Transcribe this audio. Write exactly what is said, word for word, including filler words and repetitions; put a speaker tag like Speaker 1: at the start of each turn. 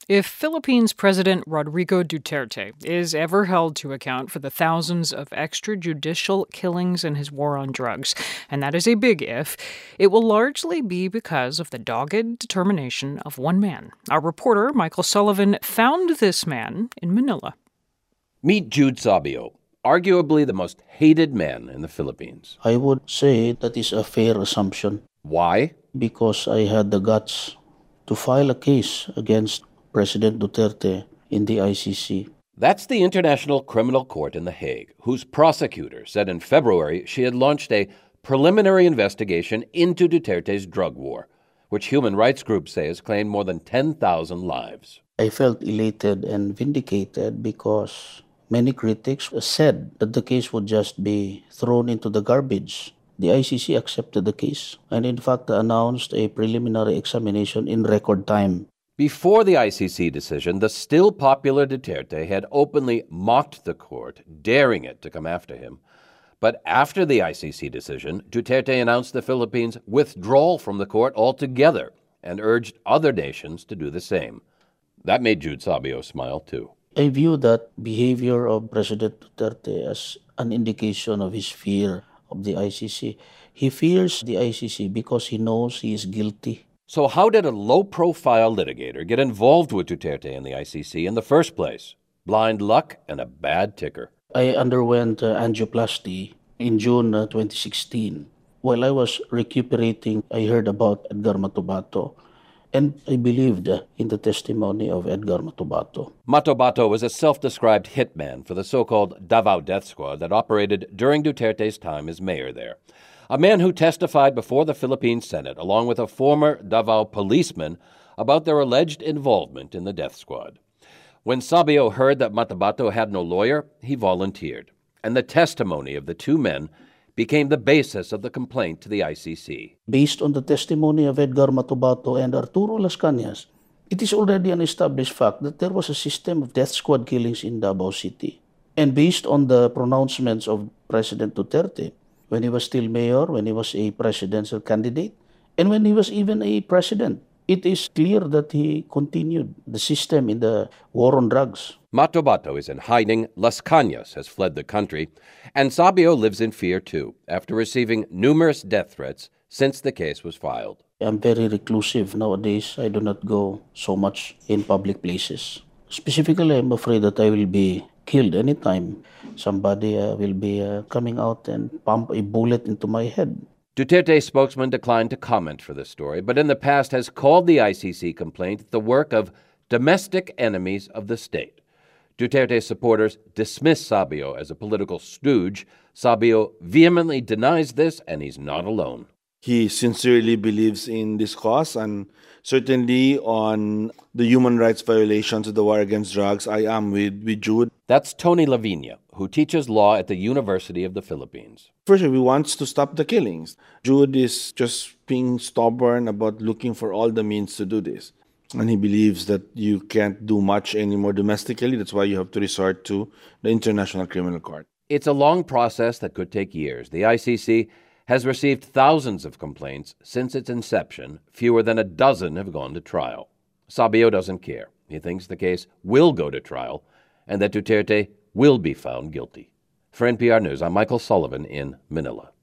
Speaker 1: If Philippines President Rodrigo Duterte is ever held to account for the thousands of extrajudicial killings in his war on drugs, and that is a big if, it will largely be because of the dogged determination of one man. Our reporter, Michael Sullivan, found this man in Manila.
Speaker 2: Meet Jude Sabio, arguably the most hated man in the Philippines.
Speaker 3: I would say that is a fair assumption.
Speaker 2: Why?
Speaker 3: Because I had the guts to file a case against President Duterte in the I C C.
Speaker 2: That's the International Criminal Court in The Hague, whose prosecutor said in February she had launched a preliminary investigation into Duterte's drug war, which human rights groups say has claimed more than ten thousand lives.
Speaker 3: I felt elated and vindicated because many critics said that the case would just be thrown into the garbage. The I C C accepted the case and in fact announced a preliminary examination in record time.
Speaker 2: Before the I C C decision, the still popular Duterte had openly mocked the court, daring it to come after him. But after the I C C decision, Duterte announced the Philippines' withdrawal from the court altogether and urged other nations to do the same. That made Jude Sabio smile, too.
Speaker 3: I view that behavior of President Duterte as an indication of his fear of the I C C. He fears the I C C because he knows he is guilty.
Speaker 2: So how did a low-profile litigator get involved with Duterte and the I C C in the first place? Blind luck and a bad ticker.
Speaker 3: I underwent uh, angioplasty in June uh, twenty sixteen. While I was recuperating, I heard about Edgar Matobato, and I believed uh, in the testimony of Edgar Matobato.
Speaker 2: Matobato was a self-described hitman for the so-called Davao Death Squad that operated during Duterte's time as mayor there. A man who testified before the Philippine Senate, along with a former Davao policeman, about their alleged involvement in the death squad. When Sabio heard that Matobato had no lawyer, he volunteered, and the testimony of the two men became the basis of the complaint to the I C C.
Speaker 3: Based on the testimony of Edgar Matobato and Arturo Las Cañas, it is already an established fact that there was a system of death squad killings in Davao City. And based on the pronouncements of President Duterte, when he was still mayor, when he was a presidential candidate, and when he was even a president, it is clear that he continued the system in the war on drugs.
Speaker 2: Matobato is in hiding, Las Cañas has fled the country, and Sabio lives in fear too, after receiving numerous death threats since the case was filed.
Speaker 3: I'm very reclusive nowadays. I do not go so much in public places. Specifically, I'm afraid that I will be killed anytime somebody uh, will be uh, coming out and pump a bullet into my head.
Speaker 2: Duterte spokesman declined to comment for this story, but in the past has called the I C C complaint the work of domestic enemies of the state. Duterte supporters dismiss Sabio as a political stooge. Sabio vehemently denies this, and he's not alone.
Speaker 4: He sincerely believes in this cause, and certainly on the human rights violations of the war against drugs, I am with, with Jude.
Speaker 2: That's Tony Lavinia, who teaches law at the University of the Philippines.
Speaker 4: First, he wants to stop the killings. Jude is just being stubborn about looking for all the means to do this. And he believes that you can't do much anymore domestically. That's why you have to resort to the International Criminal Court.
Speaker 2: It's a long process that could take years. The I C C has received thousands of complaints since its inception. Fewer than a dozen have gone to trial. Sabio doesn't care. He thinks the case will go to trial and that Duterte will be found guilty. For N P R News, I'm Michael Sullivan in Manila.